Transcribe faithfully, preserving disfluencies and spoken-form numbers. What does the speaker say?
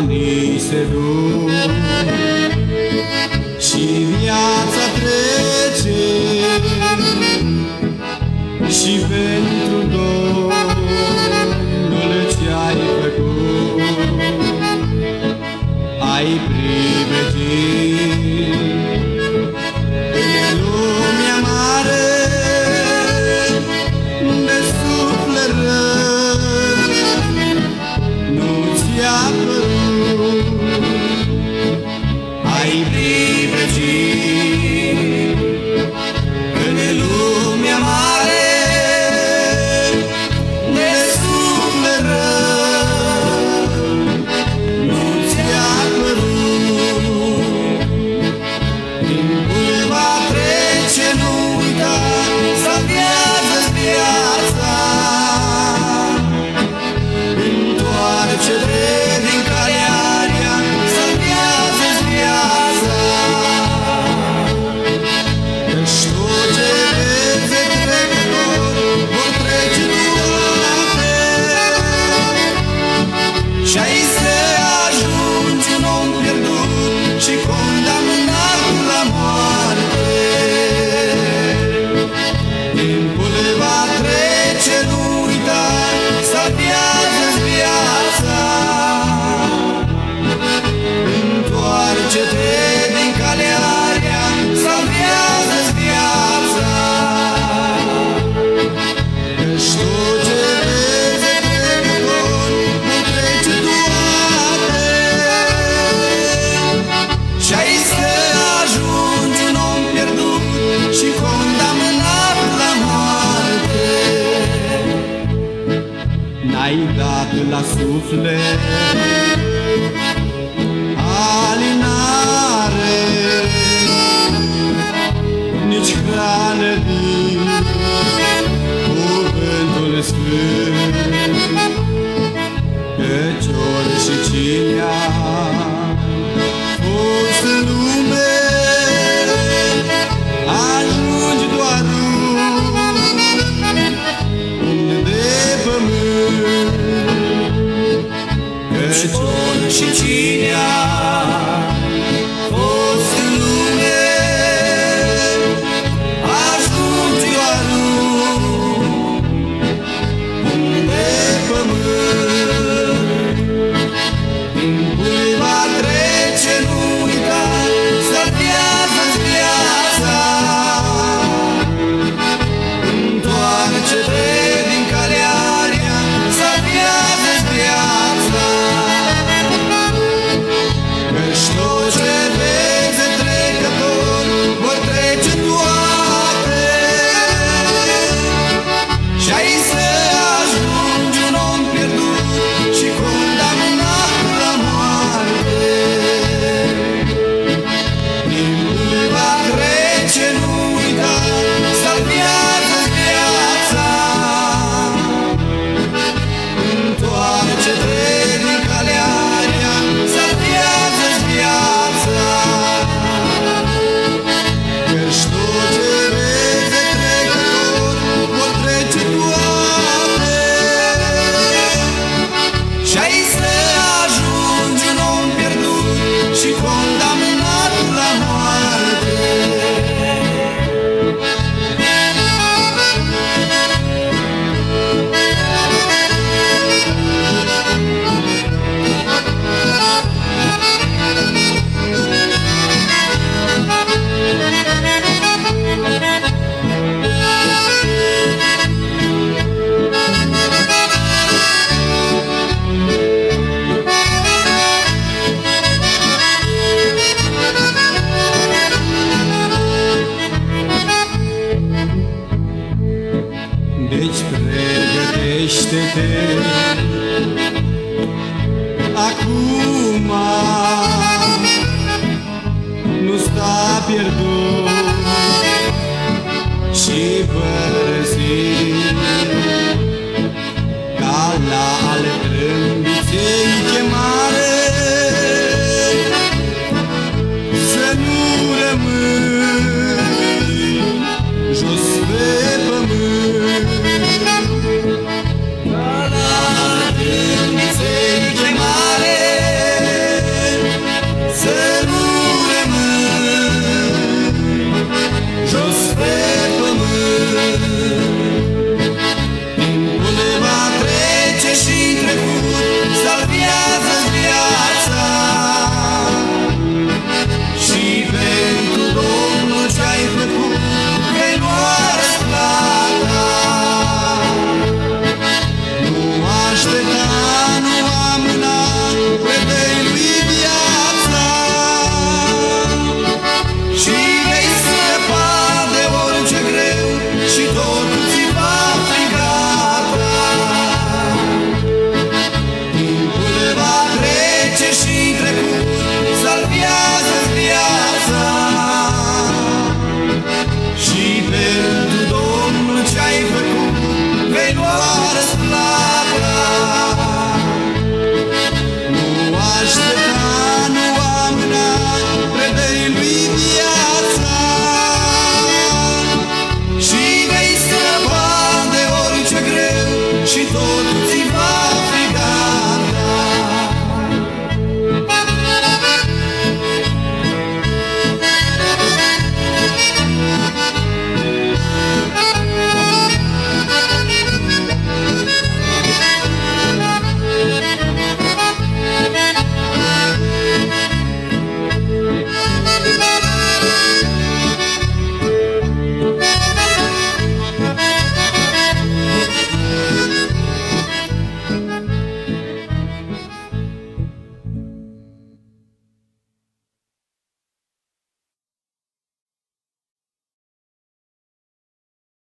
Anii se duc și viața trece, și pentru Domnul ce-ai făcut ai privegit în lumea mare de suflet rău. Nu ți-a părut, ai privegit în lumea mare de suflet rău. Nu ți-a părut, timpul va trece, nu uita, salvează-ți viața. Întoarce-te din calea rea, salvează-ți viața. Căci tot ce vezi e trecător, vor trece toate, și ai să ajungi un om pierdut și condamnat la moarte. Timpul va trece, nu uita, salvează-ți viața. Întoarce-te din calea rea, salvează-ți viața. Căci tot ce vezi e trecător, vor trece toate, și ai să ajungi un om pierdut și condamnat la moarte. N-ai dat la suflet alinare, nici hrană din cuvântul sfânt, căci ori și cine a fost în lume, ajungi doar un de pământ. Căci ori și cine a fost în lume, ajungi doar un de pământ. Timpul va trece, nu uita, salvează-ți viața. Întoarce-te din calea rea, salvează-ți viața. Căci tot ce vezi e trecător, vor trece toate, și ai să ajungi un om pierdut și condamnat la moarte. Timpul va trece, nu uita, salvează-ți viața. Întoarce-te din calea rea, salvează-ți viața. Căci tot ce vezi e trecător, vor trece toate, și ai să ajungi un om pierdut și condamnat la moarte. Deci pregătește-te acum, nu sta pierdut și părăsit.